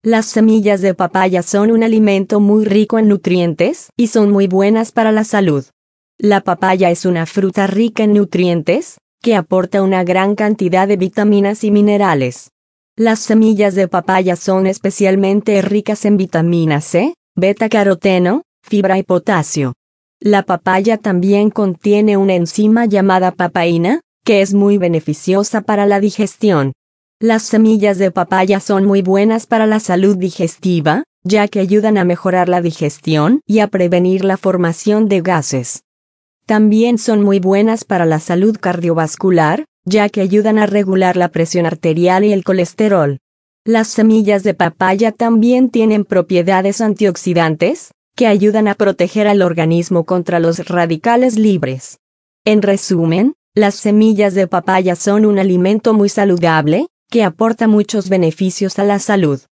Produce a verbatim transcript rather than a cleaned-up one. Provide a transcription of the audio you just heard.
Las semillas de papaya son un alimento muy rico en nutrientes y son muy buenas para la salud. La papaya es una fruta rica en nutrientes, que aporta una gran cantidad de vitaminas y minerales. Las semillas de papaya son especialmente ricas en vitamina C, beta-caroteno, fibra y potasio. La papaya también contiene una enzima llamada papaína, que es muy beneficiosa para la digestión. Las semillas de papaya son muy buenas para la salud digestiva, ya que ayudan a mejorar la digestión y a prevenir la formación de gases. También son muy buenas para la salud cardiovascular, ya que ayudan a regular la presión arterial y el colesterol. Las semillas de papaya también tienen propiedades antioxidantes, que ayudan a proteger al organismo contra los radicales libres. En resumen, las semillas de papaya son un alimento muy saludable, que aporta muchos beneficios a la salud.